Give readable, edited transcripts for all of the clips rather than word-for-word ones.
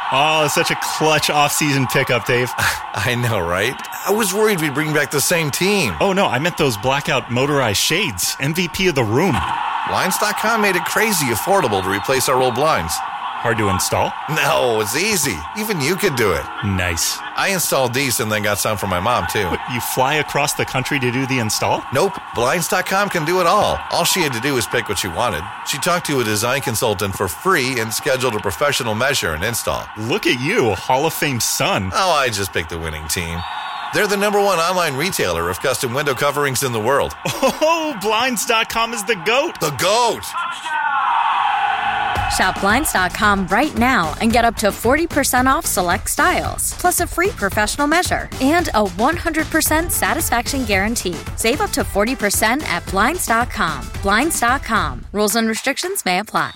Oh, such a clutch off-season pickup, Dave. I know, right? I was worried we'd bring back the same team. Oh, no, I meant those blackout motorized shades. MVP of the room. Blinds.com made it crazy affordable to replace our old blinds. Hard to install? No, it's easy. Even you could do it. Nice. I installed these and then got some for my mom, too. What, you fly across the country to do the install? Nope. Blinds.com can do it all. All she had to do was pick what she wanted. She talked to a design consultant for free and scheduled a professional measure and install. Look at you, Hall of Fame son. Oh, I just picked the winning team. They're the #1 online retailer of custom window coverings in the world. Oh, Blinds.com is the GOAT. The GOAT! Shop Blinds.com right now and get up to 40% off select styles, plus a free professional measure and a 100% satisfaction guarantee. Save up to 40% at Blinds.com. Blinds.com. Rules and restrictions may apply.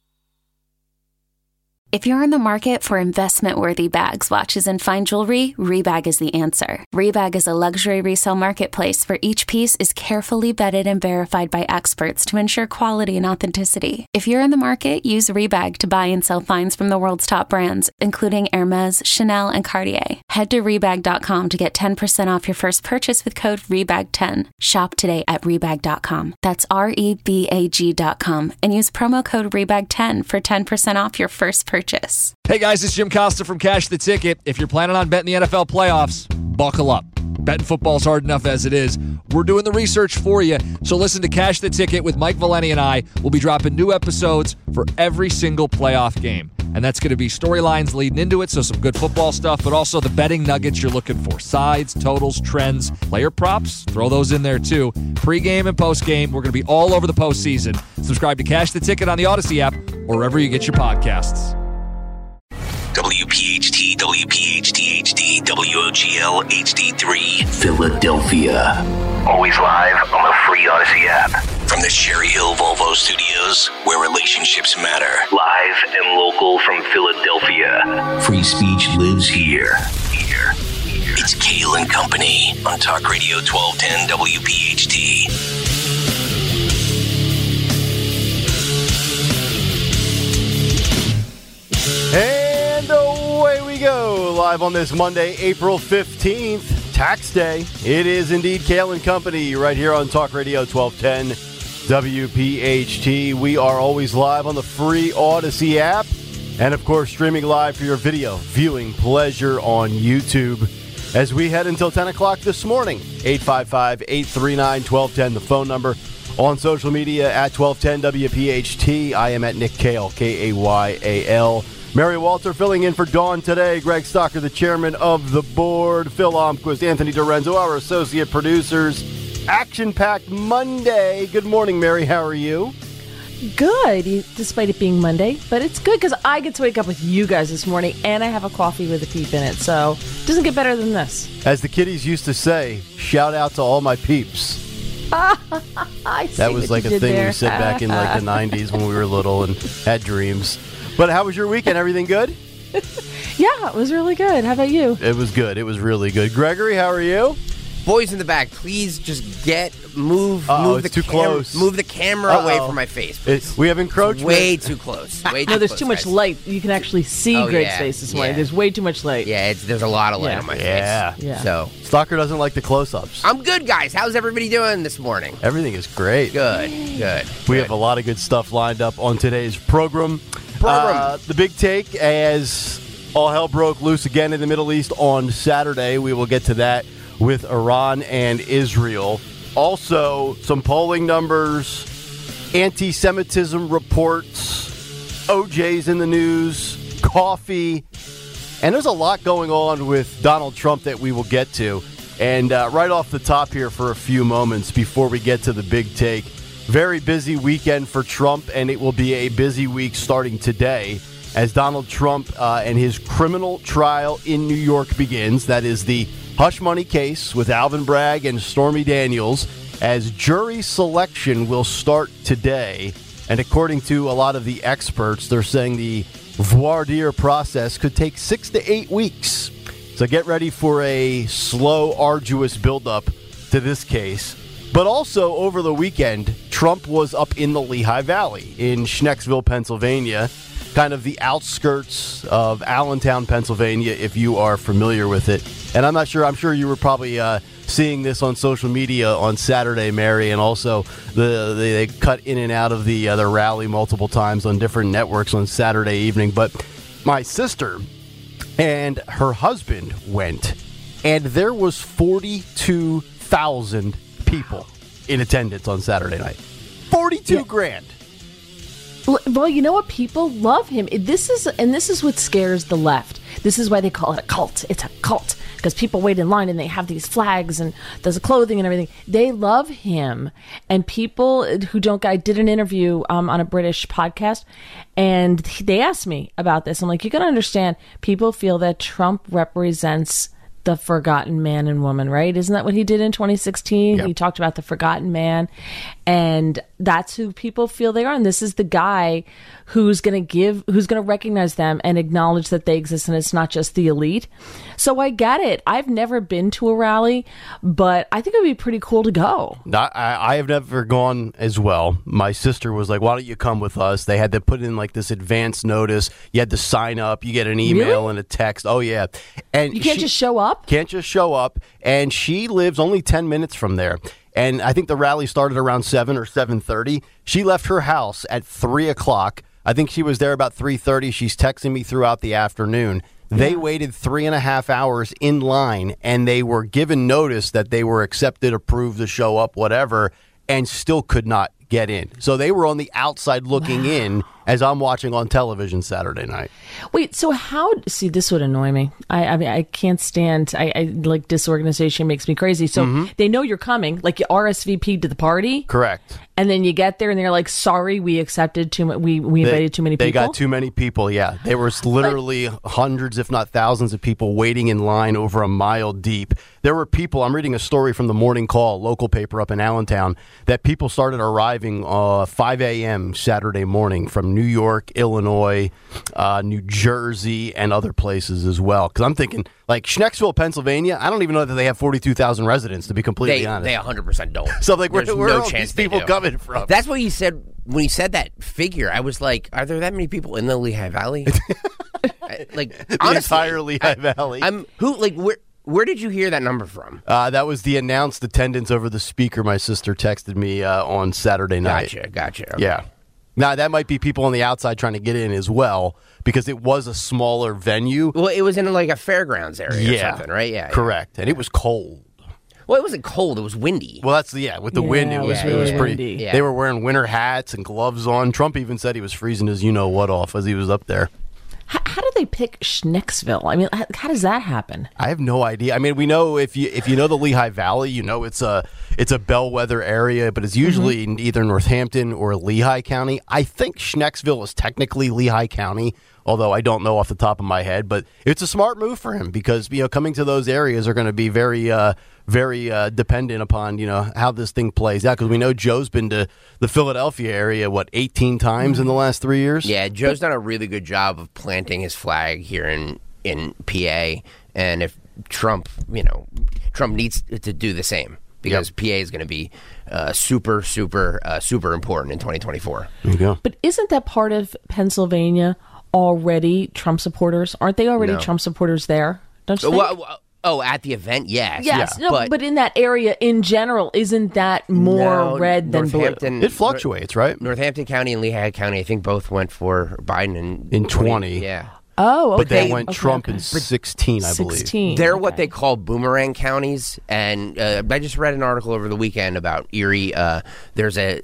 If you're in the market for investment-worthy bags, watches, and fine jewelry, Rebag is the answer. Rebag is a luxury resale marketplace where each piece is carefully vetted and verified by experts to ensure quality and authenticity. If you're in the market, use Rebag to buy and sell finds from the world's top brands, including Hermes, Chanel, and Cartier. Head to Rebag.com to get 10% off your first purchase with code REBAG10. Shop today at Rebag.com. That's REBAG.com and use promo code REBAG10 for 10% off your first purchase. Hey guys, it's Jim Costa from Cash the Ticket. If you're planning on betting the NFL playoffs, buckle up. Betting football's hard enough as it is. We're doing the research for you. So listen to Cash the Ticket with Mike Valeni and I. We'll be dropping new episodes for every single playoff game. And that's going to be storylines leading into it, so some good football stuff, but also the betting nuggets you're looking for. Sides, totals, trends, player props, throw those in there too. Pre-game and post-game, we're going to be all over the postseason. Subscribe to Cash the Ticket on the Odyssey app or wherever you get your podcasts. WPHT, WPHT HD, WOGL HD3, Philadelphia. Always live on the free Odyssey app. From the Cherry Hill Volvo Studios, where relationships matter. Live and local from Philadelphia. Free speech lives here. It's Kale and Company on Talk Radio 1210 WPHT. And away we go, live on this Monday, April 15th, tax day. It is indeed Kale and Company right here on Talk Radio 1210 WPHT. We are always live on the free Odyssey app and, of course, streaming live for your video viewing pleasure on YouTube as we head until 10 o'clock this morning. 855-839-1210, the phone number. On social media at 1210 WPHT. I am at Nick Kale, Kayal. Mary Walter filling in for Dawn today. Greg Stocker, the chairman of the board. Phil Almquist, Anthony Dorenzo, our associate producers. Action-packed Monday. Good morning, Mary. How are you? Good, despite it being Monday. But it's good because I get to wake up with you guys this morning, and I have a coffee with a peep in it. So it doesn't get better than this. As the kiddies used to say, shout out to all my peeps. That was like a thing we said back in like the 90s when we were little and had dreams. But how was your weekend? Everything good? Yeah, it was really good. How about you? It was good. It was really good. Gregory, how are you? Boys in the back, please just move the camera away from my face. We have encroachment. It's way too close. Way too no, there's close, too much guys. light. You can actually see Greg's face this morning. There's way too much light. Yeah, there's a lot of light on my face. Yeah. So Stalker doesn't like the close-ups. I'm good, guys. How's everybody doing this morning? Everything is great. Good. We have a lot of good stuff lined up on today's program. The big take, as all hell broke loose again in the Middle East on Saturday. We will get to that with Iran and Israel. Also, some polling numbers, anti-Semitism reports, OJ's in the news, coffee, and there's a lot going on with Donald Trump that we will get to. And right off the top here for a few moments before we get to the big take, very busy weekend for Trump, and it will be a busy week starting today as Donald Trump and his criminal trial in New York begins. That is the hush money case with Alvin Bragg and Stormy Daniels, as jury selection will start today. And according to a lot of the experts, they're saying the voir dire process could take 6 to 8 weeks. So get ready for a slow, arduous buildup to this case. But also over the weekend, Trump was up in the Lehigh Valley in Schnecksville, Pennsylvania, kind of the outskirts of Allentown, Pennsylvania, if you are familiar with it. And I'm sure you were probably seeing this on social media on Saturday, Mary, and also they cut in and out of the rally multiple times on different networks on Saturday evening. But my sister and her husband went, and there was 42,000 people in attendance on Saturday night. 42 grand. Well, you know what? People love him. This is what scares the left. This is why they call it a cult. It's a cult because people wait in line and they have these flags and there's clothing and everything. They love him. And people who don't. I did an interview on a British podcast, and they asked me about this. I'm like, you got to understand. People feel that Trump represents the forgotten man and woman, right? Isn't that what he did in 2016? Yep. He talked about the forgotten man, and that's who people feel they are. And this is the guy who's going to recognize them and acknowledge that they exist, and it's not just the elite. So I get it. I've never been to a rally, but I think it would be pretty cool to go. I have never gone as well. My sister was like, why don't you come with us? They had to put in like this advance notice. You had to sign up. You get an email and a text. Oh, yeah. And you can't just show up? Can't just show up. And she lives only 10 minutes from there. And I think the rally started around 7 or 7:30. She left her house at 3 o'clock. I think she was there about 3:30. She's texting me throughout the afternoon. They waited 3.5 hours in line, and they were given notice that they were accepted, approved to show up, whatever, and still could not get in. So they were on the outside looking in as I'm watching on television Saturday night. Wait, so see, this would annoy me. I mean, I can't stand, I like disorganization makes me crazy. So they know you're coming, like you RSVP'd to the party. Correct. And then you get there and they're like, sorry, we accepted too much, we invited too many people. They got too many people, yeah. There was literally hundreds, if not thousands of people waiting in line over a mile deep. There were people, I'm reading a story from the Morning Call, local paper up in Allentown, that people started arriving 5 a.m. Saturday morning from New York, Illinois, New Jersey, and other places as well. Because I'm thinking, like, Schnecksville, Pennsylvania, I don't even know that they have 42,000 residents, to be completely honest. They 100% don't. So, like, where are all these people coming from? That's what he said. When he said that figure, I was like, are there that many people in the Lehigh Valley? Like, honestly, the entire Lehigh Valley. Where did you hear that number from? That was the announced attendance over the speaker. My sister texted me on Saturday night. Gotcha. Okay. Yeah. Now, that might be people on the outside trying to get in as well, because it was a smaller venue. Well, it was in like a fairgrounds area or something, right? Yeah. Correct. And it was cold. Well, it wasn't cold. It was windy. Well, with the wind, it was pretty. Windy. Yeah. They were wearing winter hats and gloves on. Trump even said he was freezing his you-know-what off as he was up there. How do they pick Schnecksville? I mean, how does that happen? I have no idea. I mean, we know if you know the Lehigh Valley, you know it's a bellwether area, but it's usually in either Northampton or Lehigh County. I think Schnecksville is technically Lehigh County, although I don't know off the top of my head. But it's a smart move for him because coming to those areas are going to be very dependent upon how this thing plays out, because we know Joe's been to the Philadelphia area 18 times in the last 3 years. Yeah, Joe's done a really good job of planting his flag here in PA, and if Trump needs to do the same, because PA is going to be super important in 2024. There you go. But isn't that part of Pennsylvania already Trump supporters? Aren't they already Trump supporters there? Don't you think? Oh, at the event, yes. Yes, yeah. But in that area in general, isn't that more red than blue? It fluctuates, right? Northampton County and Lehigh County, I think both went for Biden in 20. Yeah. Oh, okay. But they went Trump in 16, I believe. 16. They're what they call boomerang counties, and I just read an article over the weekend about Erie. There's a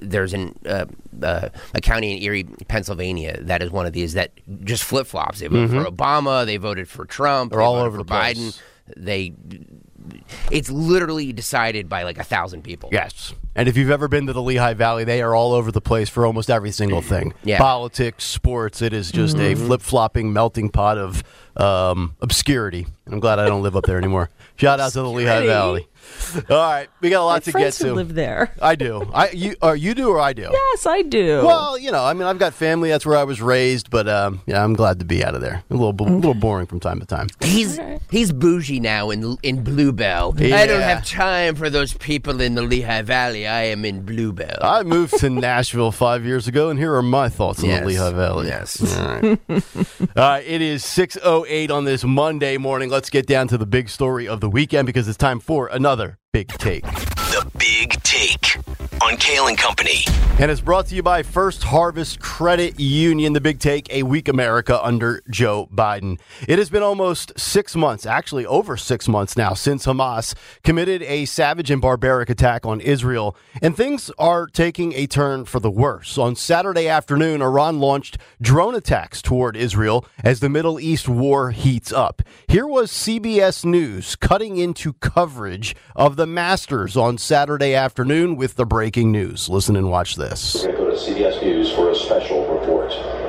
county in Erie, Pennsylvania, that is one of these that just flip flops. They voted for Obama, they voted for Trump, they're all over for the place. Biden. It's literally decided by like 1,000 people. Yes. And if you've ever been to the Lehigh Valley, they are all over the place for almost every single thing. Yeah. Politics, sports, it is just a flip-flopping melting pot of obscurity. I'm glad I don't live up there anymore. Shout out to the Lehigh Valley. All right, we got a lot to get to. Who live there. I do. You do or I do? Yes, I do. Well, I mean, I've got family. That's where I was raised, but I'm glad to be out of there. A little boring from time to time. He's bougie now in Bluebell. Yeah. I don't have time for those people in the Lehigh Valley Valley. I am in Bluebell. I moved to Nashville 5 years ago, and here are my thoughts on the Lehigh Valley. Yes. All right. It is 6:08 on this Monday morning. Let's get down to the big story of the weekend because it's time for another Big Take. The Big Take on Kale and Company. And it's brought to you by First Harvest Credit Union. The Big Take, a weak America under Joe Biden. It has been almost 6 months, actually over 6 months now, since Hamas committed a savage and barbaric attack on Israel. And things are taking a turn for the worse. On Saturday afternoon, Iran launched drone attacks toward Israel as the Middle East war heats up. Here was CBS News cutting into coverage of the Masters on Saturday afternoon with the breaking news. Listen and watch this. We're going to go to CBS News for a special report.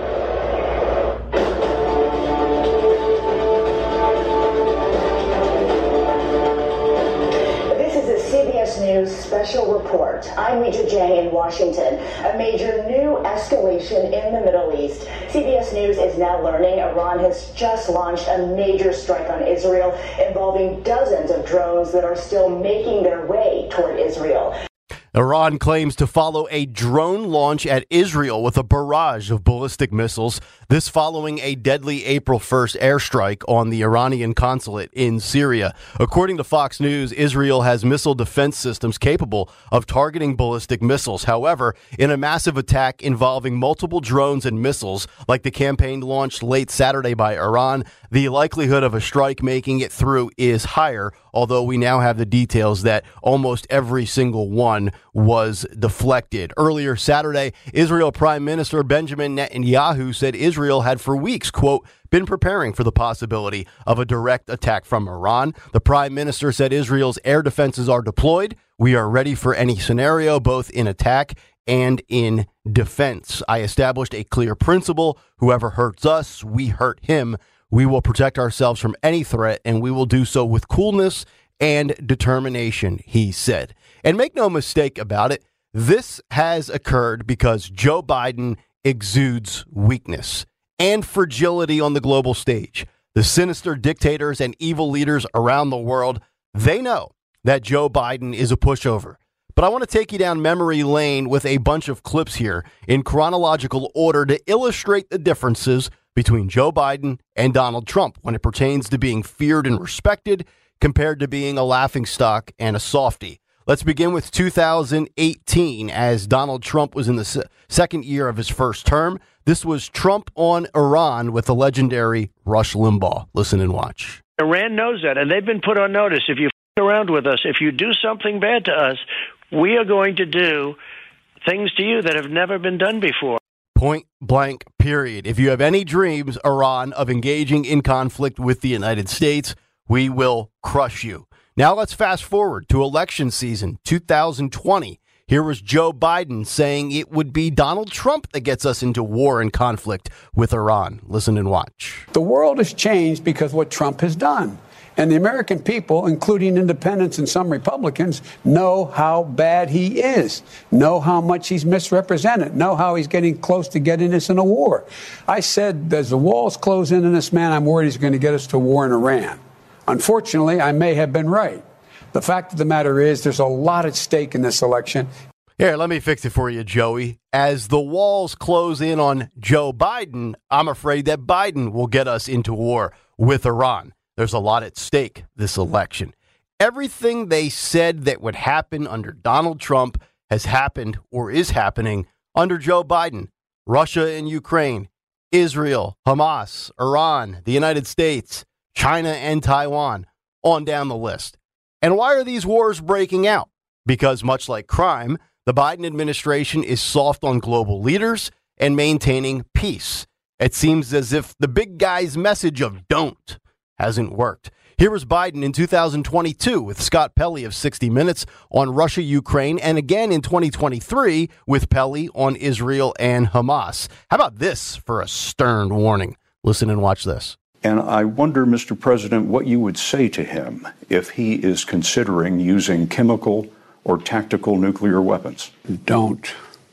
This is a CBS News special report. I'm Rita Jang in Washington. A major new escalation in the Middle East. CBS News is now learning Iran has just launched a major strike on Israel involving dozens of drones that are still making their way toward Israel. Iran claims to follow a drone launch at Israel with a barrage of ballistic missiles. This following a deadly April 1st airstrike on the Iranian consulate in Syria. According to Fox News, Israel has missile defense systems capable of targeting ballistic missiles. However, in a massive attack involving multiple drones and missiles, like the campaign launched late Saturday by Iran, the likelihood of a strike making it through is higher, although we now have the details that almost every single one was deflected. Earlier Saturday, Israel Prime Minister Benjamin Netanyahu said Israel had for weeks, quote, been preparing for the possibility of a direct attack from Iran. The Prime Minister said Israel's air defenses are deployed. We are ready for any scenario, both in attack and in defense. I established a clear principle. Whoever hurts us, we hurt him. We will protect ourselves from any threat, and we will do so with coolness and determination, he said. And make no mistake about it, this has occurred because Joe Biden exudes weakness and fragility on the global stage. The sinister dictators and evil leaders around the world, they know that Joe Biden is a pushover. But I want to take you down memory lane with a bunch of clips here in chronological order to illustrate the differences between Joe Biden and Donald Trump when it pertains to being feared and respected compared to being a laughingstock and a softie. Let's begin with 2018 as Donald Trump was in the second year of his first term. This was Trump on Iran with the legendary Rush Limbaugh. Listen and watch. Iran knows that, and they've been put on notice. If you f*** around with us, if you do something bad to us, we are going to do things to you that have never been done before. Point blank, period. If you have any dreams, Iran, of engaging in conflict with the United States, we will crush you. Now let's fast forward to election season 2020. Here was Joe Biden saying it would be Donald Trump that gets us into war and conflict with Iran. Listen and watch. The world has changed because of what Trump has done. And the American people, including independents and some Republicans, know how bad he is, know how much he's misrepresented, know how he's getting close to getting us in a war. I said, as the walls close in on this man, I'm worried he's going to get us to war in Iran. Unfortunately, I may have been right. The fact of the matter is there's a lot at stake in this election. Here, let me fix it for you, Joey. As the walls close in on Joe Biden, I'm afraid that Biden will get us into war with Iran. There's a lot at stake this election. Everything they said that would happen under Donald Trump has happened or is happening under Joe Biden. Russia and Ukraine, Israel, Hamas, Iran, the United States, China and Taiwan, on down the list. And why are these wars breaking out? Because much like crime, the Biden administration is soft on global leaders and maintaining peace. It seems as if the big guy's message of don't hasn't worked. Here was Biden in 2022 with Scott Pelley of 60 Minutes on Russia, Ukraine, and again in 2023 with Pelley on Israel and Hamas. How about this for a stern warning? Listen and watch this. And I wonder, Mr. President, what you would say to him if he is considering using chemical or tactical nuclear weapons. Don't.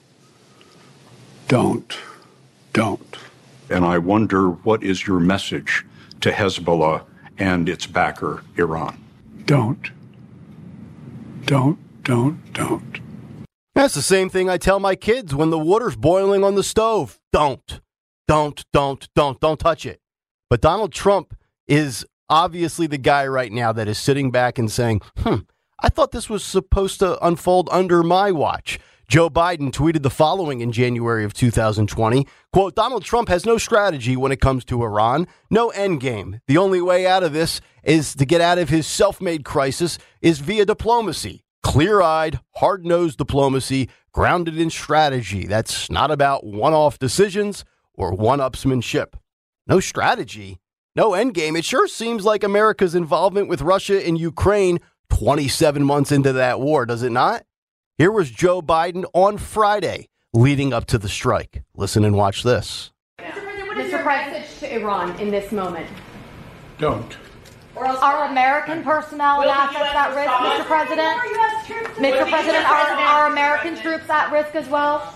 And I wonder, what is your message to Hezbollah and its backer, Iran? Don't. That's the same thing I tell my kids when the water's boiling on the stove. Don't touch it. But Donald Trump is obviously the guy right now that is sitting back and saying, I thought this was supposed to unfold under my watch. Joe Biden tweeted the following in January of 2020, quote, Donald Trump has no strategy when it comes to Iran, no end game. The only way out of this is to get out of his self-made crisis is via diplomacy. Clear-eyed, hard-nosed diplomacy grounded in strategy. That's not about one-off decisions or one-upsmanship. No strategy, no end game. It sure seems like America's involvement with Russia and Ukraine 27 months into that war, does it not? Here was Joe Biden on Friday leading up to the strike. Listen and watch this. What is your message to Iran in this moment? Don't. Are American personnel and assets at risk, Mr. President? Mr. President, are American troops at risk as well?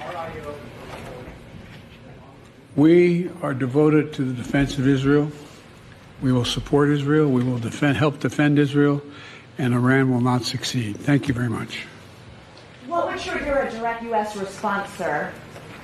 We are devoted to the defense of Israel. We will support Israel. We will help defend Israel, and Iran will not succeed. Thank you very much. What would trigger a direct U.S. response, sir?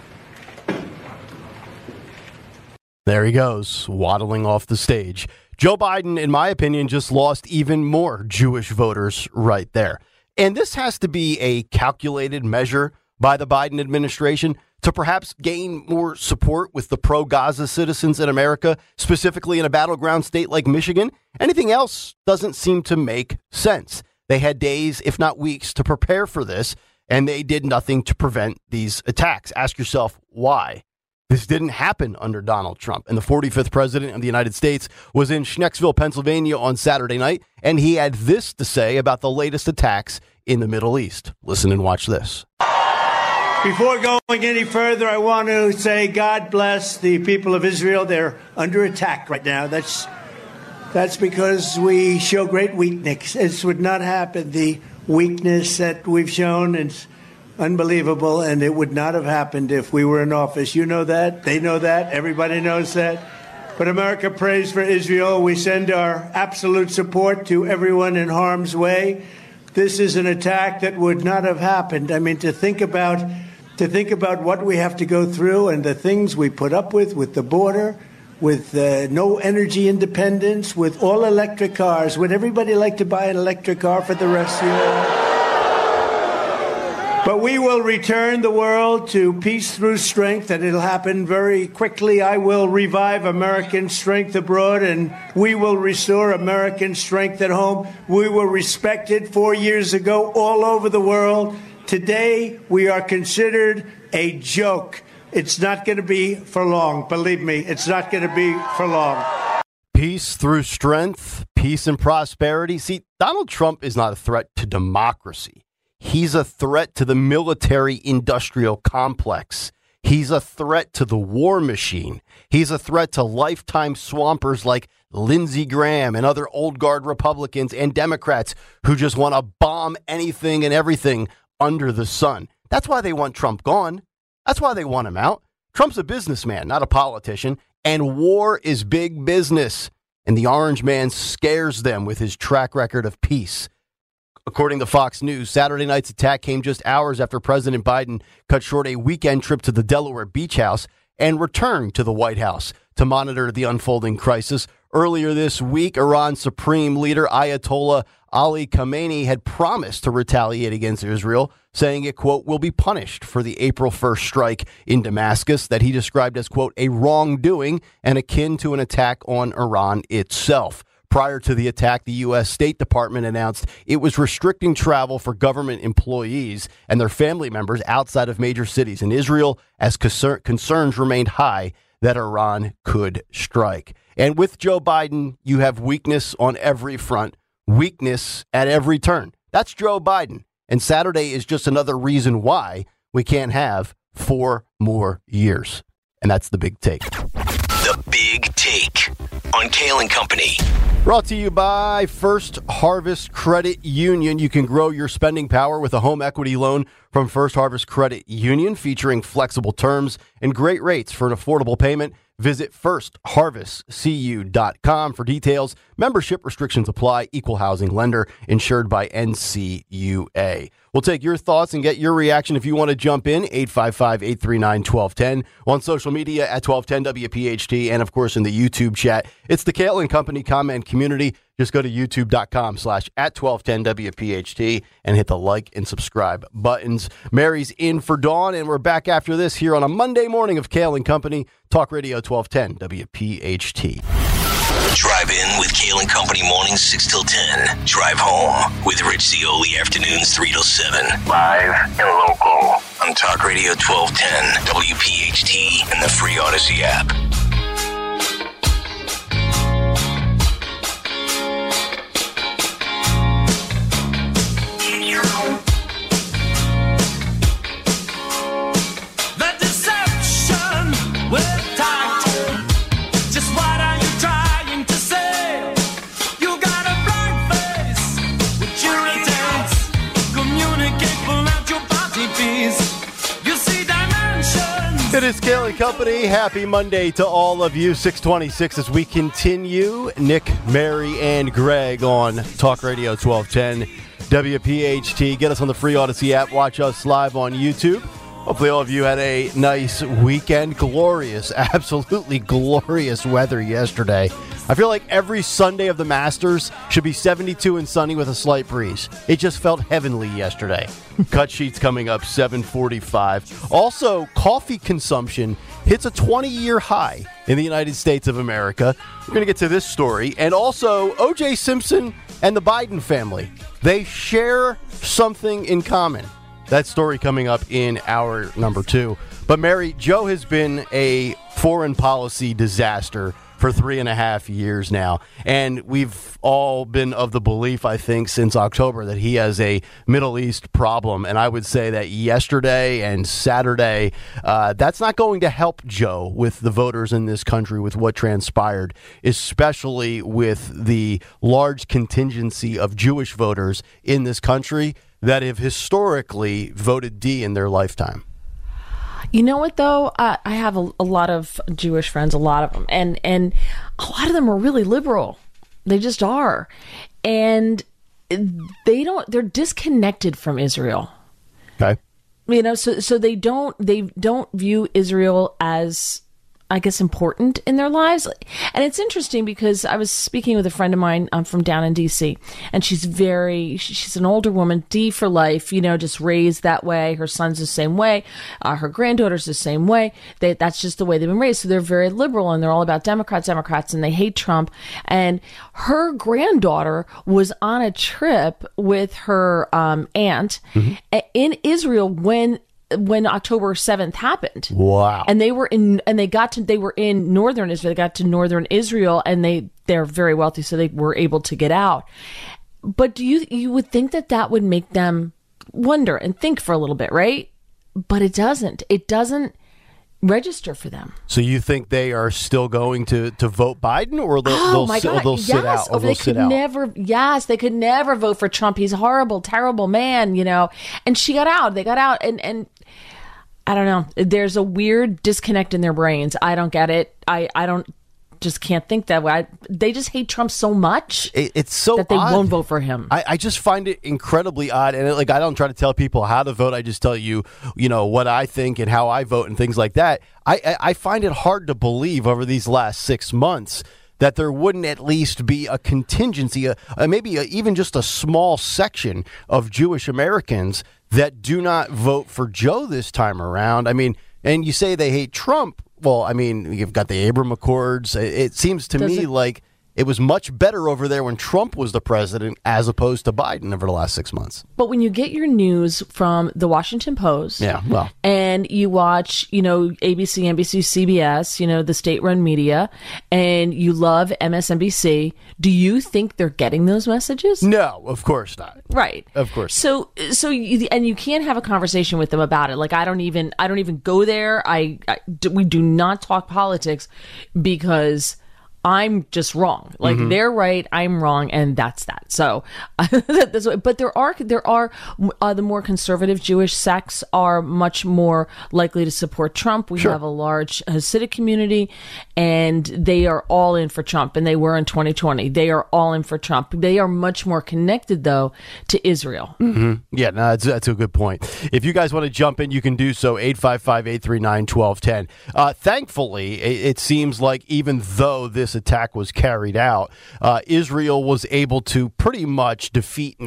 There he goes, waddling off the stage. Joe Biden, in my opinion, just lost even more Jewish voters right there. And this has to be a calculated measure by the Biden administration to perhaps gain more support with the pro-Gaza citizens in America, specifically in a battleground state like Michigan. Anything else doesn't seem to make sense. They had days, if not weeks, to prepare for this, and they did nothing to prevent these attacks. Ask yourself why. This didn't happen under Donald Trump. And the 45th president of the United States was in Schnecksville, Pennsylvania on Saturday night, and he had this to say about the latest attacks in the Middle East. Listen and watch this. Before going any further, I want to say God bless the people of Israel. They're under attack right now. That's because we show great weakness. This would not happen. The weakness that we've shown is unbelievable, and it would not have happened if we were in office. You know that. They know that. Everybody knows that. But America prays for Israel. We send our absolute support to everyone in harm's way. This is an attack that would not have happened. I mean, to think about what we have to go through and the things we put up with the border, with no energy independence, with all electric cars. Would everybody like to buy an electric car for the rest of your life? But we will return the world to peace through strength, and it'll happen very quickly. I will revive American strength abroad, and we will restore American strength at home. We were respected 4 years ago all over the world. Today, we are considered a joke. It's not going to be for long. Believe me, it's not going to be for long. Peace through strength, peace and prosperity. See, Donald Trump is not a threat to democracy. He's a threat to the military-industrial complex. He's a threat to the war machine. He's a threat to lifetime swampers like Lindsey Graham and other old guard Republicans and Democrats who just want to bomb anything and everything under the sun. That's why they want Trump gone. That's why they want him out. Trump's a businessman, not a politician, and war is big business. And the Orange Man scares them with his track record of peace. According to Fox News, Saturday night's attack came just hours after President Biden cut short a weekend trip to the Delaware Beach House and returned to the White House to monitor the unfolding crisis. Earlier this week, Iran's supreme leader Ayatollah Ali Khamenei had promised to retaliate against Israel, saying it, quote, will be punished for the April 1st strike in Damascus that he described as, quote, a wrongdoing and akin to an attack on Iran itself. Prior to the attack, the U.S. State Department announced it was restricting travel for government employees and their family members outside of major cities in Israel as concerns remained high that Iran could strike. And with Joe Biden, you have weakness on every front, weakness at every turn. That's Joe Biden. And Saturday is just another reason why we can't have 4 more years. And that's the big take. The Big Take on Kale & Company. Brought to you by First Harvest Credit Union. You can grow your spending power with a home equity loan from First Harvest Credit Union, featuring flexible terms and great rates for an affordable payment. Visit firstharvestcu.com for details. Membership restrictions apply. Equal housing lender insured by NCUA. We'll take your thoughts and get your reaction if you want to jump in. 855-839-1210. On social media at 1210WPHT and, of course, in the YouTube chat. It's the Kale and Company comment community. Just go to youtube.com/@1210WPHT and hit the like and subscribe buttons. Mary's in for Dawn, and we're back after this here on a Monday morning of Kale and Company. Talk Radio 1210 WPHT. Drive in with Kale and Company mornings 6 till 10. Drive home with Rich Zioli afternoons 3 till 7. Live and local on Talk Radio 1210 WPHT and the free Odyssey app. It is Kale and Company. Happy Monday to all of you. 626 as we continue. Nick, Mary, and Greg on Talk Radio 1210 WPHT. Get us on the free Odyssey app. Watch us live on YouTube. Hopefully all of you had a nice weekend. Glorious, absolutely glorious weather yesterday. I feel like every Sunday of the Masters should be 72 and sunny with a slight breeze. It just felt heavenly yesterday. Cut sheets coming up 7:45. Also, coffee consumption hits a 20-year high in the United States of America. We're going to get to this story. And also, O.J. Simpson and the Biden family. They share something in common. That story coming up in hour number 2. But Mary, Joe has been a foreign policy disaster for 3.5 years now. And we've all been of the belief, I think, since October that he has a Middle East problem. And I would say that yesterday and Saturday, that's not going to help Joe with the voters in this country with what transpired, especially with the large contingency of Jewish voters in this country that have historically voted D in their lifetime. You know what, though? I have a lot of Jewish friends, a lot of them, and a lot of them are really liberal. They just are. And they're disconnected from Israel. Okay. You know, so they don't view Israel as, I guess, important in their lives. And it's interesting because I was speaking with a friend of mine from down in D.C., and she's an older woman, D for life, you know, just raised that way. Her son's the same way. Her granddaughter's the same way. That's just the way they've been raised. So they're very liberal, and they're all about Democrats, and they hate Trump. And her granddaughter was on a trip with her aunt in Israel when October 7th happened. Wow. And they were in northern Israel. They got to northern Israel, and they're very wealthy, so they were able to get out. But you would think that would make them wonder and think for a little bit, right? But it doesn't. It doesn't register for them. So you think they are still going to vote Biden, or they'll sit out? Or they could never. Yes, they could never vote for Trump. He's a horrible, terrible man, you know. And she got out. They got out, and I don't know. There's a weird disconnect in their brains. I don't get it. I just can't think that way. They just hate Trump so much. It's so that they odd. won't vote for him. I just find it incredibly odd. And I don't try to tell people how to vote. I just tell you, what I think and how I vote and things like that. I find it hard to believe over these last 6 months that there wouldn't at least be a contingency, even just a small section of Jewish Americans that do not vote for Joe this time around. I mean, and you say they hate Trump. Well, I mean, you've got the Abraham Accords. It seems to me like it was much better over there when Trump was the president as opposed to Biden over the last 6 months. But when you get your news from the Washington Post, and you watch, ABC, NBC, CBS, the state-run media, and you love MSNBC, do you think they're getting those messages? No, of course not. Right. Of course. So you can't have a conversation with them about it. Like, I don't even go there. We do not talk politics because I'm just wrong. Like they're right, I'm wrong, and that's that. So, but there are the more conservative Jewish sects are much more likely to support Trump. We have a large Hasidic community, and they are all in for Trump, and they were in 2020. They are all in for Trump. They are much more connected, though, to Israel. Yeah, no, that's a good point. If you guys want to jump in, you can do so, 855-839-1210. Thankfully, it seems like even though this attack was carried out, Israel was able to pretty much defeat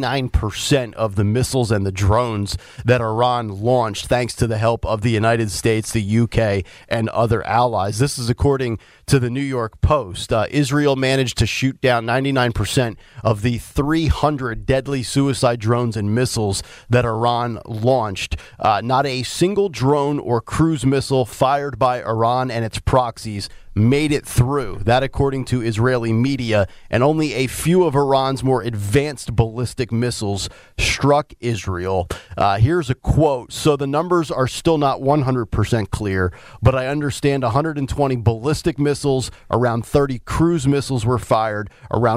99% of the missiles and the drones that Iran launched, thanks to the help of the United States, the UK, and other allies. This is according to the New York Post. Israel managed to shoot down 99% of the 300 deadly suicide drones and missiles that Iran launched. Not a single drone or cruise missile fired by Iran and its proxies made it through. That according to Israeli media, and only a few of Iran's more advanced ballistic missiles struck Israel. Here's a quote. So the numbers are still not 100% clear, but I understand 120 ballistic missiles, around 30 cruise missiles were fired, around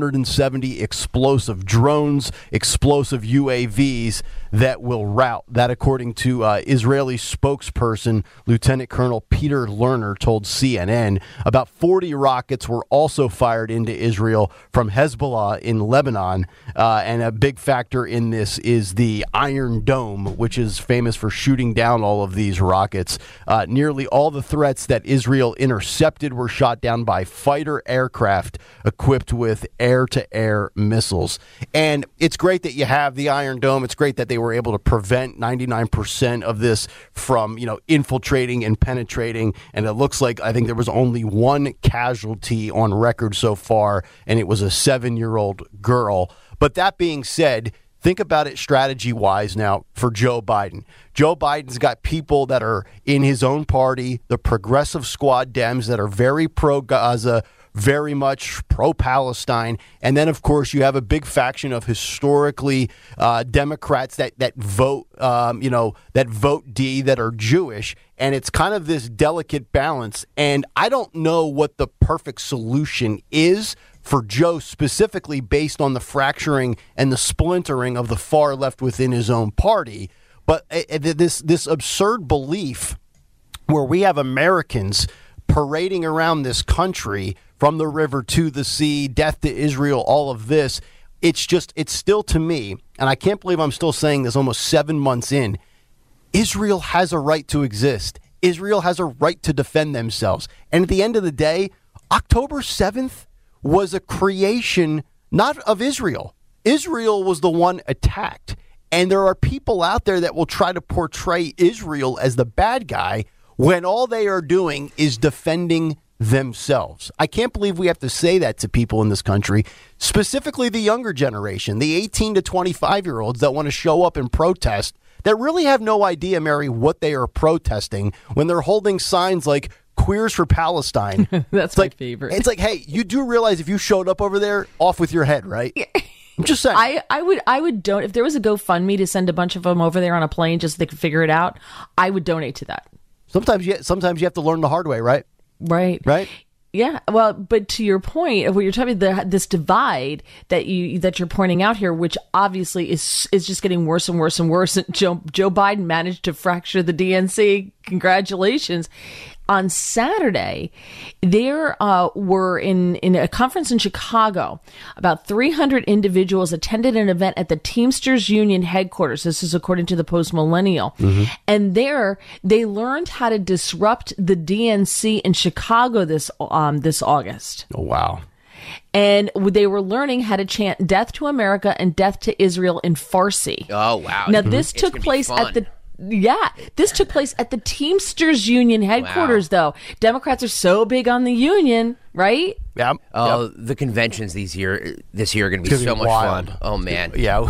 170 explosive drones, explosive UAVs that will rout. That according to Israeli spokesperson Lieutenant Colonel Peter Lerner told CNN. About 40 rockets were also fired into Israel from Hezbollah in Lebanon, and a big factor in this is the Iron Dome, which is famous for shooting down all of these rockets. Nearly all the threats that Israel intercepted were shot down by fighter aircraft equipped with air-to-air missiles. And it's great that you have the Iron Dome. It's great that they were able to prevent 99% of this from, infiltrating and penetrating. And it looks like, I think there was only one casualty on record so far, and it was a 7-year-old girl. But that being said, think about it strategy-wise now for Joe Biden. Joe Biden's got people that are in his own party, the Progressive Squad Dems, that are very pro-Gaza, very much pro-Palestine. And then, of course, you have a big faction of historically Democrats that vote, that vote D, that are Jewish. And it's kind of this delicate balance. And I don't know what the perfect solution is for Joe, specifically based on the fracturing and the splintering of the far left within his own party. But this absurd belief where we have Americans parading around this country from the river to the sea, death to Israel, all of this, it's still to me, and I can't believe I'm still saying this almost 7 months in, Israel has a right to exist. Israel has a right to defend themselves. And at the end of the day, October 7th was a creation not of Israel. Israel was the one attacked. And there are people out there that will try to portray Israel as the bad guy when all they are doing is defending themselves. I can't believe we have to say that to people in this country, specifically the younger generation, the 18 to 25-year-olds that want to show up and protest, that really have no idea, Mary, what they are protesting when they're holding signs like Queers for Palestine. That's my favorite. It's like, hey, you do realize if you showed up over there, off with your head, right? I'm just saying. I would donate. If there was a GoFundMe to send a bunch of them over there on a plane just so they could figure it out, I would donate to that. Sometimes you have to learn the hard way, right? Right. Yeah. Well, but to your point of what you're talking about, this divide that you're pointing out here, which obviously is just getting worse and worse and worse. Joe Biden managed to fracture the DNC. Congratulations. On Saturday, there were in a conference in Chicago, about 300 individuals attended an event at the Teamsters Union headquarters. This is according to the Post Millennial. Mm-hmm. And there, they learned how to disrupt the DNC in Chicago this August. Oh, wow. And they were learning how to chant death to America and death to Israel in Farsi. Oh, wow. Now, this took place at the... Yeah, this took place at the Teamsters Union headquarters, though. Democrats are so big on the union, right? Yeah. Oh, the conventions this year are going to be so much fun. Oh, man. Yeah.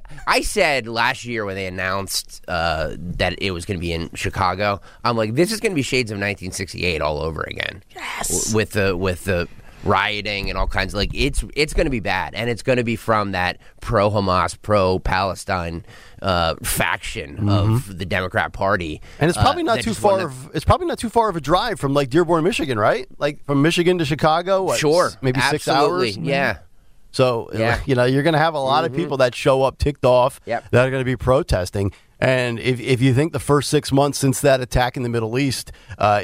I said last year when they announced that it was going to be in Chicago, I'm like, this is going to be shades of 1968 all over again. Yes. With the rioting and all kinds of it's going to be bad, and it's going to be from that pro-Hamas, pro-Palestine faction of the Democrat Party. And it's probably not too far. It's probably not too far of a drive from Dearborn, Michigan, right? Like from Michigan to Chicago. Maybe 6 hours. Yeah. So you're going to have a lot of people that show up ticked off that are going to be protesting. And if you think the first 6 months since that attack in the Middle East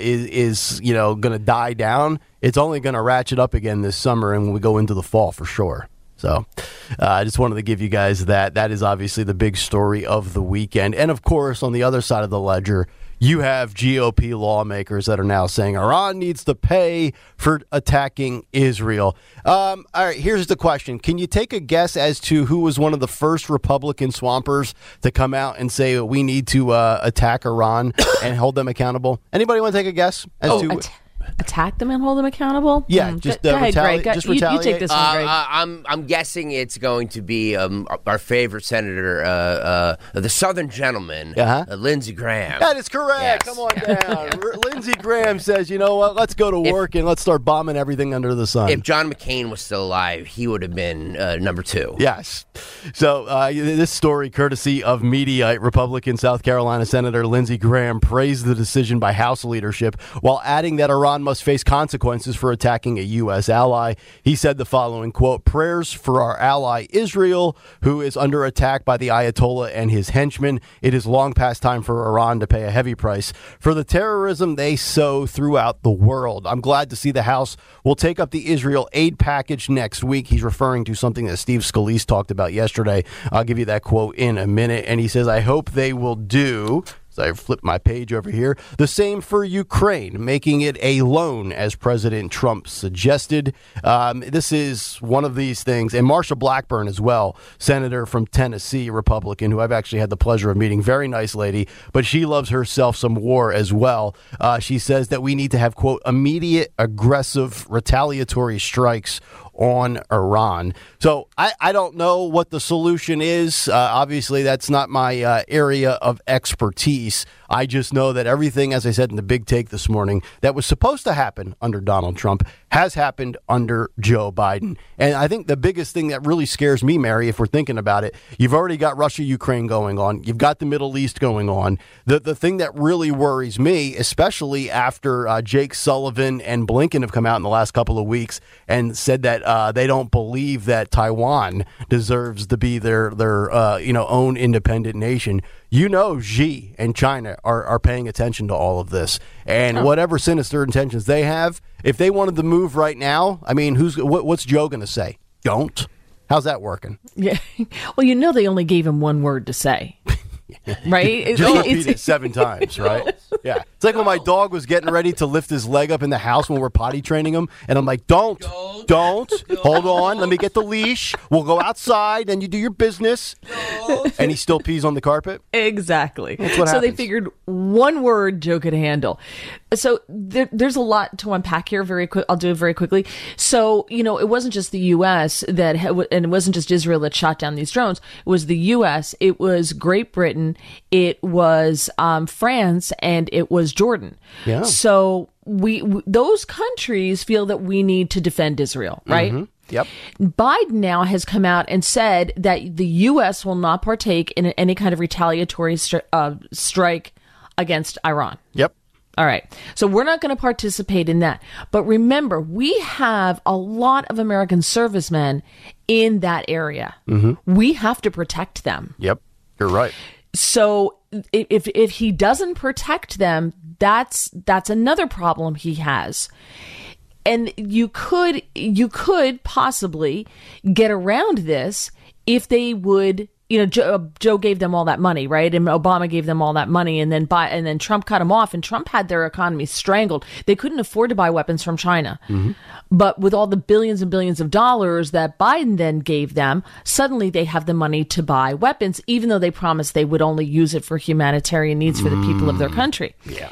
is going to die down, it's only going to ratchet up again this summer and when we go into the fall for sure. So I just wanted to give you guys that. That is obviously the big story of the weekend. And, of course, on the other side of the ledger, you have GOP lawmakers that are now saying Iran needs to pay for attacking Israel. All right, here's the question. Can you take a guess as to who was one of the first Republican swampers to come out and say we need to attack Iran and hold them accountable? Anybody want to take a guess as to... Attack them and hold them accountable? Yeah, just go ahead, Greg. retaliate. You take this one, Greg. I'm guessing it's going to be our favorite senator, the Southern gentleman, Lindsey Graham. That is correct. Yes. Come on down. Lindsey Graham says, you know what, let's go to work and let's start bombing everything under the sun. If John McCain was still alive, he would have been number 2. Yes. So this story, courtesy of Mediaite, Republican South Carolina Senator Lindsey Graham praised the decision by House leadership while adding that Iran must face consequences for attacking a U.S. ally. He said the following, quote, prayers for our ally Israel, who is under attack by the Ayatollah and his henchmen. It is long past time for Iran to pay a heavy price for the terrorism they sow throughout the world. I'm glad to see the House will take up the Israel aid package next week. He's referring to something that Steve Scalise talked about yesterday. I'll give you that quote in a minute. And he says, I hope they will do... I flipped my page over here. The same for Ukraine, making it a loan, as President Trump suggested. This is one of these things. And Marsha Blackburn as well, senator from Tennessee, Republican, who I've actually had the pleasure of meeting. Very nice lady, but she loves herself some war as well. She says that we need to have, quote, immediate, aggressive, retaliatory strikes on Iran. So I don't know what the solution is. Obviously, that's not my area of expertise. I just know that everything, as I said in the big take this morning, that was supposed to happen under Donald Trump has happened under Joe Biden. And I think the biggest thing that really scares me, Mary, if we're thinking about it, you've already got Russia-Ukraine going on. You've got the Middle East going on. The thing that really worries me, especially after Jake Sullivan and Blinken have come out in the last couple of weeks and said that they don't believe that Taiwan deserves to be their own independent nation. You know, Xi and China are paying attention to all of this. And whatever sinister intentions they have, if they wanted to move right now, I mean, what's Joe going to say? Don't? How's that working? Yeah. Well, they only gave him one word to say. Right? Just repeat it 7 times, right? Yeah. It's like when my dog was getting ready to lift his leg up in the house when we're potty training him, and I'm like, don't, hold on, let me get the leash, we'll go outside, and you do your business. And he still pees on the carpet? Exactly. That's what happens. So they happens. figured one word Joe could handle. So there's a lot to unpack here. I'll do it very quickly. So, it wasn't just the U.S. and it wasn't just Israel that shot down these drones. It was the U.S., it was Great Britain, it was France, and it was Jordan. Yeah. So those countries feel that we need to defend Israel, right? Mm-hmm. Yep. Biden now has come out and said that the U.S. will not partake in any kind of retaliatory strike against Iran. Yep. All right. So we're not going to participate in that. But remember, we have a lot of American servicemen in that area. Mm-hmm. We have to protect them. Yep. You're right. So if he doesn't protect them, that's another problem he has. And you could possibly get around this if they would, Joe gave them all that money, right? And Obama gave them all that money, and then Trump cut them off, and Trump had their economy strangled. They couldn't afford to buy weapons from China. Mm-hmm. But with all the billions and billions of dollars that Biden then gave them, suddenly they have the money to buy weapons, even though they promised they would only use it for humanitarian needs for the people of their country. Yeah.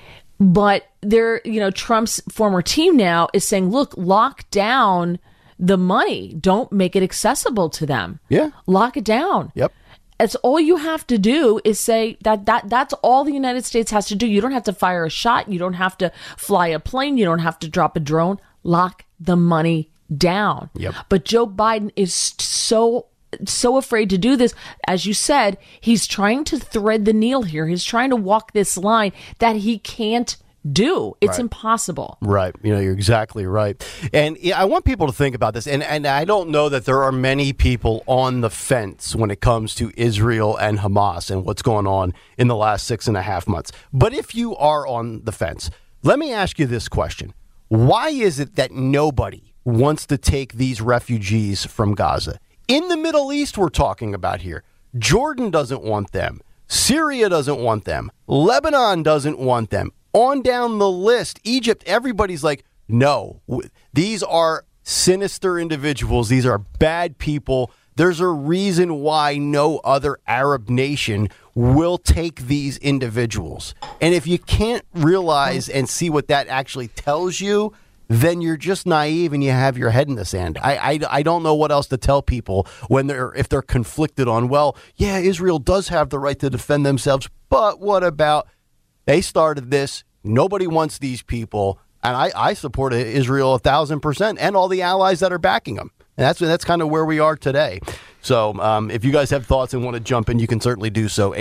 But Trump's former team now is saying, look, lock down the money. Don't make it accessible to them. Yeah. Lock it down. Yep. It's all you have to do is say that's all the United States has to do. You don't have to fire a shot. You don't have to fly a plane. You don't have to drop a drone. Lock the money down. Yep. But Joe Biden is so afraid to do this. As you said, he's trying to thread the needle here. He's trying to walk this line that he can't do. It's impossible. Right. You're exactly right. And I want people to think about this. And I don't know that there are many people on the fence when it comes to Israel and Hamas and what's going on in the last 6.5 months. But if you are on the fence, let me ask you this question. Why is it that nobody wants to take these refugees from Gaza? In the Middle East, we're talking about here. Jordan doesn't want them. Syria doesn't want them. Lebanon doesn't want them. On down the list, Egypt, everybody's like, no, these are sinister individuals. These are bad people. There's a reason why no other Arab nation will take these individuals. And if you can't realize and see what that actually tells you, then you're just naive and you have your head in the sand. I don't know what else to tell people if they're conflicted on, well, yeah, Israel does have the right to defend themselves, but what about they started this? Nobody wants these people, and I support Israel 1,000% and all the allies that are backing them. And that's kind of where we are today. So if you guys have thoughts and want to jump in, you can certainly do so.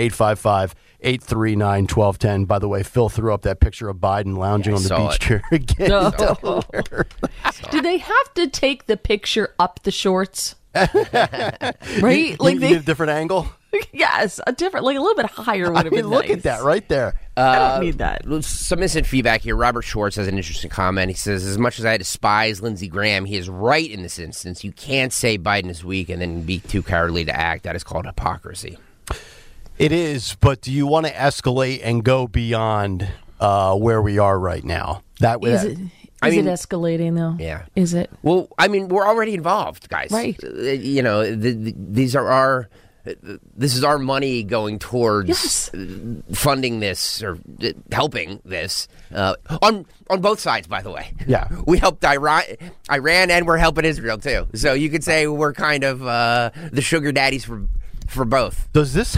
855-839-1210. By the way, Phil threw up that picture of Biden lounging on the beach chair again. No. Do they have to take the picture up the shorts? Right? You need a different angle? Yes, a little bit higher would have been look nice. at that right there. I don't need that. Some instant feedback here. Robert Schwartz has an interesting comment. He says, as much as I despise Lindsey Graham, he is right in this instance. You can't say Biden is weak and then be too cowardly to act. That is called hypocrisy. It is, but do you want to escalate and go beyond where we are right now? Is it escalating, though? Yeah. Is it? Well, we're already involved, guys. Right. This is our money going towards funding this or helping this on both sides, by the way. Yeah. We helped Iran and we're helping Israel, too. So you could say we're kind of the sugar daddies for both. Does this,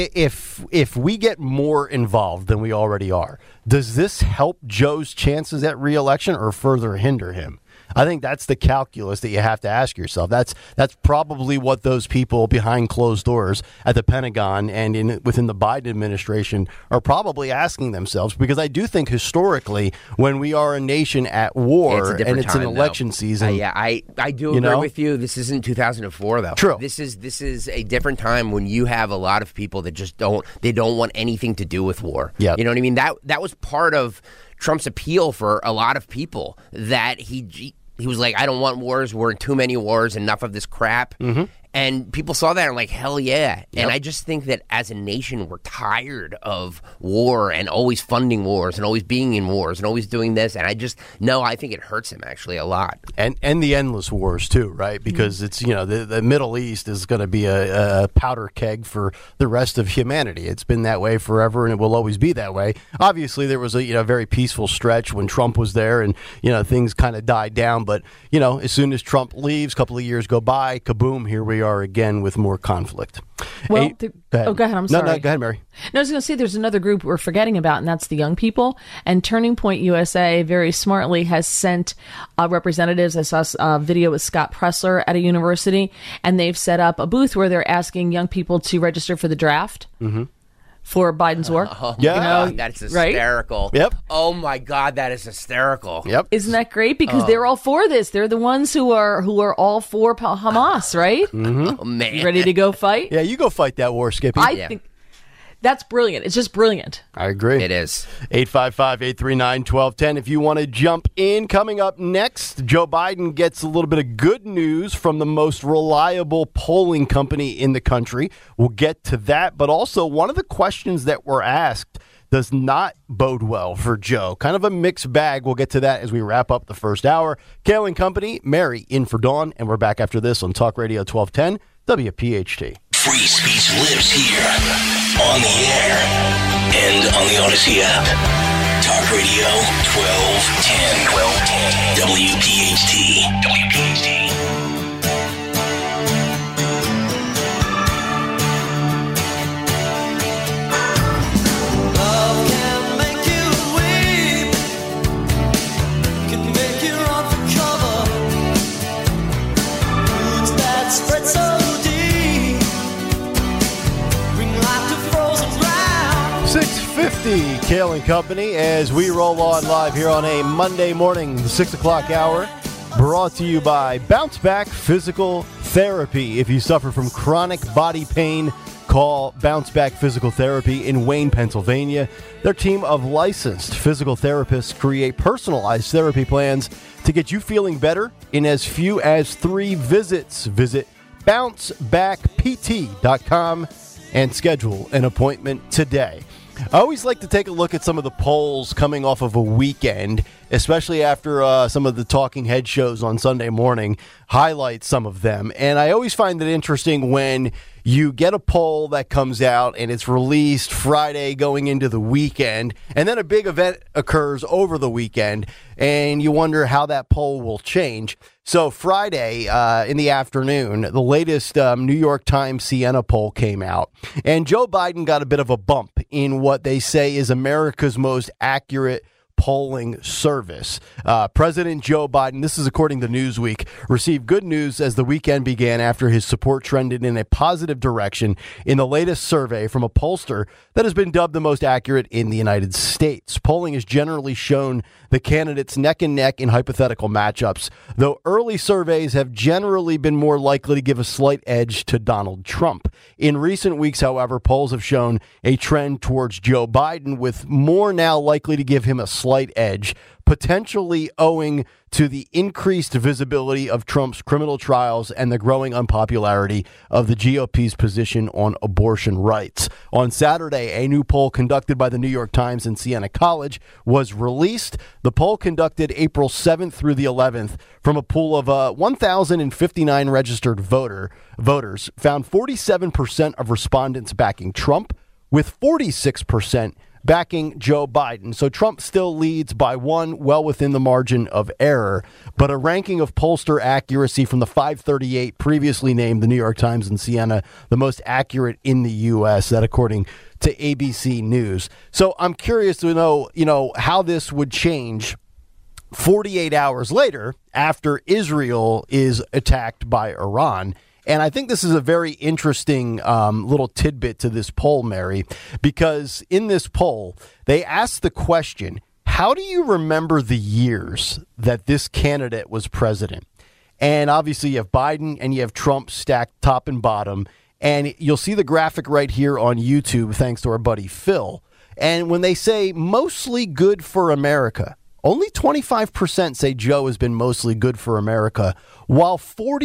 if we get more involved than we already are, does this help Joe's chances at re-election or further hinder him? I think that's the calculus that you have to ask yourself. That's probably what those people behind closed doors at the Pentagon and within the Biden administration are probably asking themselves, because I do think historically when we are a nation at war and it's an election season. I do agree with you. This isn't 2004 though. True. This is a different time when you have a lot of people that just don't want anything to do with war. Yeah. You know what I mean? That was part of Trump's appeal for a lot of people, that he was like, I don't want wars. We're in too many wars. Enough of this crap. Mm-hmm. And people saw that and like, hell yeah. Yep. And I just think that as a nation, we're tired of war and always funding wars and always being in wars and always doing this. And I think it hurts him actually a lot. And the endless wars too, right? Because it's, the Middle East is going to be a powder keg for the rest of humanity. It's been that way forever and it will always be that way. Obviously, there was a very peaceful stretch when Trump was there and, things kind of died down. But, as soon as Trump leaves, a couple of years go by, kaboom, here we are again with more conflict. Well, go ahead. I'm sorry. No, go ahead, Mary. No, I was going to say there's another group we're forgetting about, and that's the young people. And Turning Point USA very smartly has sent representatives. I saw a video with Scott Pressler at a university, and they've set up a booth where they're asking young people to register for the draft. Mm-hmm. For Biden's war. That's hysterical. Right? Yep. Oh my God, that is hysterical. Yep. Isn't that great? Because they're all for this. They're the ones who are all for Hamas, right? Mm-hmm. Oh man. You ready to go fight? Yeah, you go fight that war, Skippy. I think that's brilliant. It's just brilliant. I agree. It is. 855-839-1210. If you want to jump in, coming up next, Joe Biden gets a little bit of good news from the most reliable polling company in the country. We'll get to that. But also, one of the questions that were asked does not bode well for Joe. Kind of a mixed bag. We'll get to that as we wrap up the first hour. Kale and Company, Mary in for Dawn. And we're back after this on Talk Radio 1210, WPHT. Free speech lives here, on the air, and on the Odyssey app. Talk Radio 1210. WPHT. Love can make you weep, can make you run for cover. the Kale and Company as we roll on live here on a Monday morning, the 6 o'clock hour. Brought to you by Bounce Back Physical Therapy. If you suffer from chronic body pain, call Bounce Back Physical Therapy in Wayne, Pennsylvania. Their team of licensed physical therapists create personalized therapy plans to get you feeling better in as few as 3 visits. Visit bouncebackpt.com and schedule an appointment today. I always like to take a look at some of the polls coming off of a weekend, especially after some of the talking head shows on Sunday morning highlight some of them. And I always find it interesting when you get a poll that comes out and it's released Friday going into the weekend, and then a big event occurs over the weekend, and you wonder how that poll will change. So Friday in the afternoon, the latest New York Times Siena poll came out, and Joe Biden got a bit of a bump in what they say is America's most accurate polling service. President Joe Biden, this is according to Newsweek, received good news as the weekend began after his support trended in a positive direction in the latest survey from a pollster that has been dubbed the most accurate in the United States. Polling has generally shown the candidates neck and neck in hypothetical matchups, though early surveys have generally been more likely to give a slight edge to Donald Trump. In recent weeks, however, polls have shown a trend towards Joe Biden, with more now likely to give him a slight edge, potentially owing to the increased visibility of Trump's criminal trials and the growing unpopularity of the GOP's position on abortion rights. On Saturday, a new poll conducted by the New York Times and Siena College was released. The poll, conducted April 7th through the 11th from a pool of 1,059 registered voters, found 47% of respondents backing Trump, with 46% backing Joe Biden. So Trump still leads by 1, well within the margin of error. But a ranking of pollster accuracy from the 538 previously named the New York Times and Siena the most accurate in the U.S., that according to ABC News. So I'm curious to know, how this would change 48 hours later after Israel is attacked by Iran. And I think this is a very interesting little tidbit to this poll, Mary, because in this poll, they asked the question, how do you remember the years that this candidate was president? And obviously you have Biden and you have Trump stacked top and bottom. And you'll see the graphic right here on YouTube, thanks to our buddy Phil. And when they say mostly good for America, only 25% say Joe has been mostly good for America, while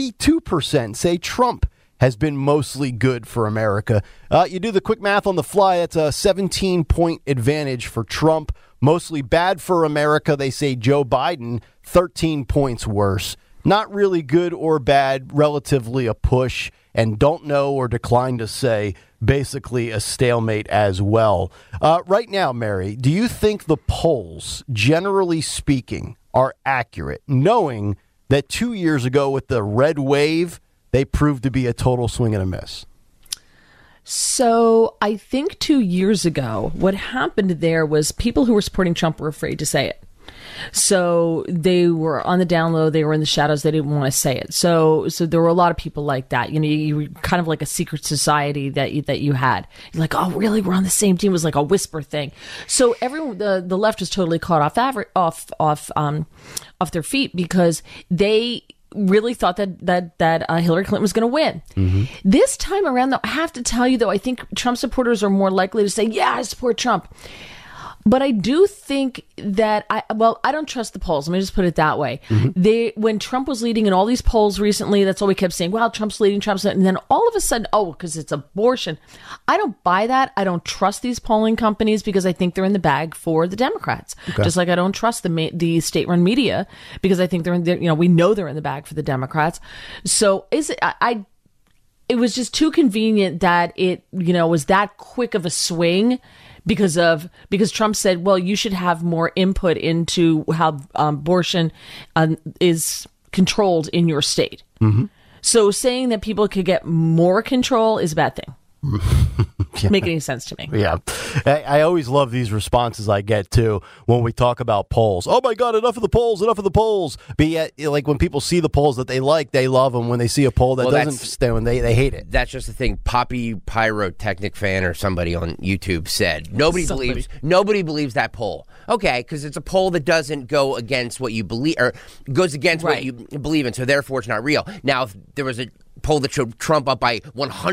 42% say Trump has been mostly good for America. You do the quick math on the fly, that's a 17-point advantage for Trump. Mostly bad for America, they say Joe Biden, 13 points worse. Not really good or bad, relatively a push, and don't know or decline to say, basically a stalemate as well. Right now, Mary, do you think the polls, generally speaking, are accurate, knowing that 2 years ago with the red wave, they proved to be a total swing and a miss? So I think 2 years ago, what happened there was people who were supporting Trump were afraid to say it. So they were on the down low. They were in the shadows. They didn't want to say it. So there were a lot of people like that. You were kind of like a secret society that you had. You're like, oh, really? We're on the same team. It was like a whisper thing. So everyone, the left was totally caught off their feet because they really thought that Hillary Clinton was going to win. Mm-hmm. This time around, though, I have to tell you, though, I think Trump supporters are more likely to say, yeah, I support Trump. But I do think that I don't trust the polls. Let me just put it that way. Mm-hmm. When Trump was leading in all these polls recently, that's all we kept saying. Well, Trump's leading, and then all of a sudden, because it's abortion. I don't buy that. I don't trust these polling companies because I think they're in the bag for the Democrats. Okay. Just like I don't trust the state-run media because I think we know they're in the bag for the Democrats. So it was just too convenient that it was that quick of a swing. Because Trump said, well, you should have more input into how abortion is controlled in your state. Mm-hmm. So saying that people could get more control is a bad thing. make any sense to me. Yeah. I always love these responses I get, too, when we talk about polls. Oh, my God, enough of the polls, enough of the polls. But yet, like, when people see the polls that they like, they love them. When they see a poll that doesn't stand, they hate it. That's just the thing. Poppy Pyrotechnic fan or somebody on YouTube said, nobody believes that poll. Okay, because it's a poll that doesn't go against what you believe, or goes against what you believe in, so therefore it's not real. Now, if there was a poll that showed Trump up by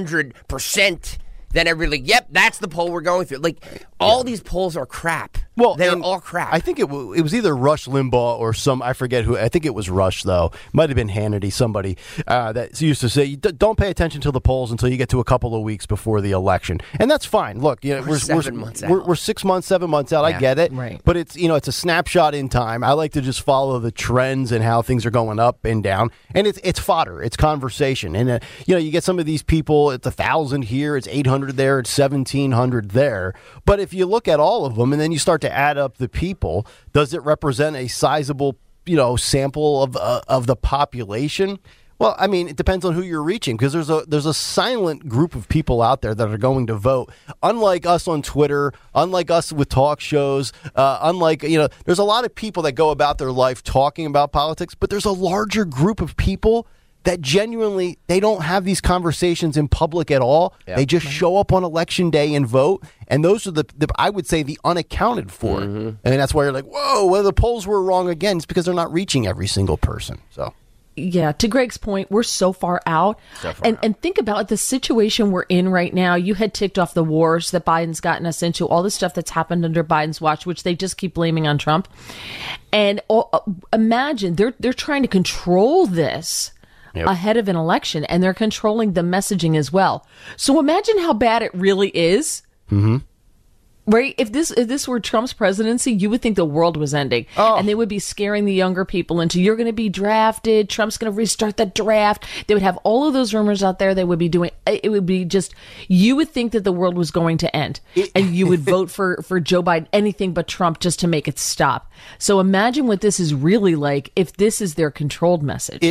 100%, then everybody, yep, that's the poll we're going through. Like, all these polls are crap. Well, they're all crap. I think it was either Rush Limbaugh or I forget who. I think it was Rush, though. Might have been Hannity, somebody that used to say, don't pay attention to the polls until you get to a couple of weeks before the election. And that's fine. Look, we're 7 months out. We're 6 months, 7 months out. Yeah. I get it. Right. But it's a snapshot in time. I like to just follow the trends and how things are going up and down. And it's fodder. It's conversation. And, you get some of these people, it's 1,000 here, it's 800 there, it's 1,700 there. But if you look at all of them and then you start to add up the people, does it represent a sizable, sample of the population? Well, I mean, it depends on who you're reaching, because there's a silent group of people out there that are going to vote. Unlike us on Twitter, unlike us with talk shows, there's a lot of people that go about their life talking about politics, but there's a larger group of people that genuinely, they don't have these conversations in public at all. Yep. They just show up on election day and vote. And those are the I would say, the unaccounted for. Mm-hmm. And that's why you're like, whoa, well, the polls were wrong again. It's because they're not reaching every single person. So, yeah, to Greg's point, we're so far out. And think about the situation we're in right now. You had ticked off the wars that Biden's gotten us into, all the stuff that's happened under Biden's watch, which they just keep blaming on Trump. And imagine they're trying to control this. Yep. Ahead of an election, and they're controlling the messaging as well. So imagine how bad it really is. Mm-hmm. Right? If this were Trump's presidency, you would think the world was ending. Oh. And they would be scaring the younger people into, you're going to be drafted, Trump's going to restart the draft. They would have all of those rumors out there. They would be doing, it would be just, you would think that the world was going to end. And you would vote for Joe Biden, anything but Trump, just to make it stop. So imagine what this is really like if this is their controlled message.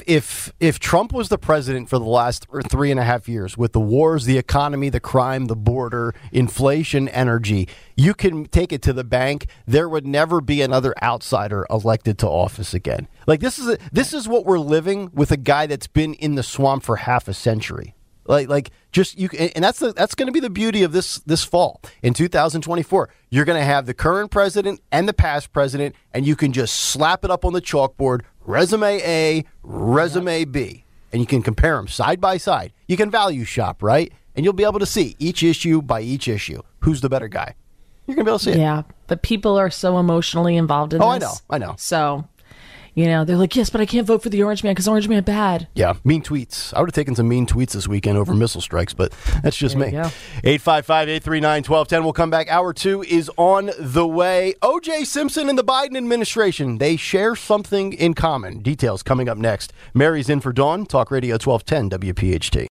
If Trump was the president for the last 3.5 years, with the wars, the economy, the crime, the border, inflation, energy, you can take it to the bank. There would never be another outsider elected to office again. Like, this is what we're living with, a guy that's been in the swamp for half a century. And that's going to be the beauty of this fall in 2024. You're going to have the current president and the past president, and you can just slap it up on the chalkboard, resume A, resume B, and you can compare them side by side. You can value shop, right? And you'll be able to see each issue by each issue. Who's the better guy? You're going to be able to see it. Yeah, but people are so emotionally involved in this. I know. So, they're like, yes, but I can't vote for the Orange Man because Orange Man bad. Yeah, mean tweets. I would have taken some mean tweets this weekend over missile strikes, but that's just me. 855-839-1210. We'll come back. Hour 2 is on the way. O.J. Simpson and the Biden administration, they share something in common. Details coming up next. Mary's in for Dawn. Talk Radio 1210 WPHT.